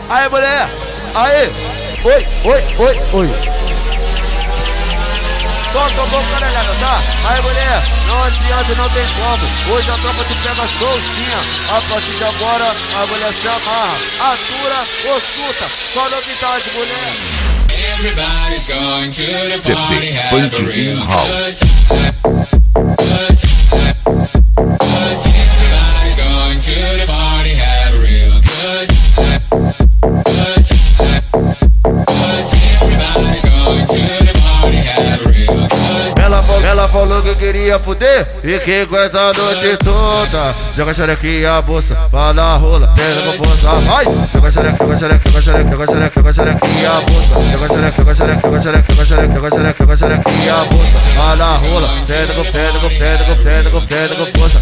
Aí, mulher, aí, oi. Solta a boca, galera, tá? Aí, mulher, não adianta, não tem como. Hoje a tropa te pega soltinha. A partir de agora, a mulher se amarra. Atura ou suta, só novidade, mulher. Everybody's going to the party, have a real good Everybody's going to the party, have a real good Everybody's going to the party, have a real good. Ela falou que queria fuder e que aguenta a noite toda. Joga xerequinha a bolsa, vai na rola, sendo com força, vai. Joga xerequinha a bolsa. Joga xerequinha a bolsa, vai na rola, sendo com força.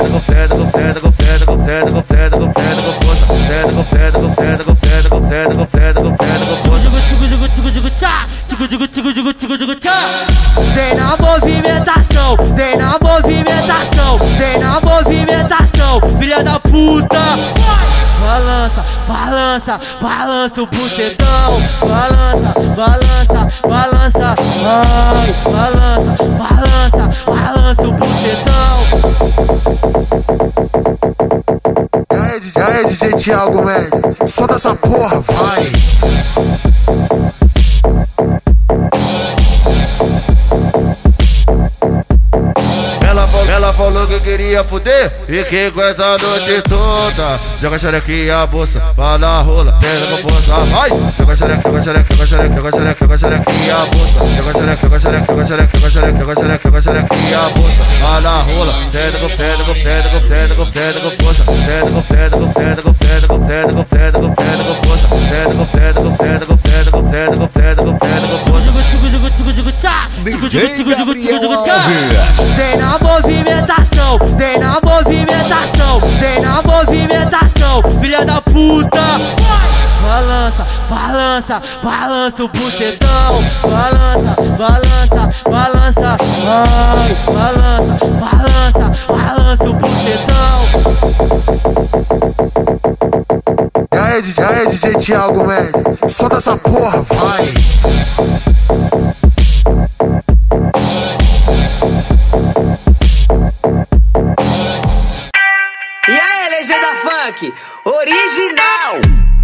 Vem na movimentação, vem na movimentação, vem na movimentação, filha da puta. Balança, balança, balança o bucetão. Balança, balança, balança, ai, balança, balança, balança o bucetão. E aí, DJ Thiago Mendes, solta essa porra, vai. Ela falou que queria fuder e que aguenta a noite toda. Joga xerequinha a bolsa, vai na rola, sendo com força, vai. Joga xerequinha a bolsa. Joga xerequinha a bolsa, vai na rola, sendo com força. Vem na movimentação, vem na movimentação, vem na movimentação, filha da puta. Balança, balança, balança o bucetão. Balança, balança, balança, ai, balança, balança, balança o bucetão. E aí, DJ Thiago Mendes, solta essa porra, vai. E aí, legenda funk, original.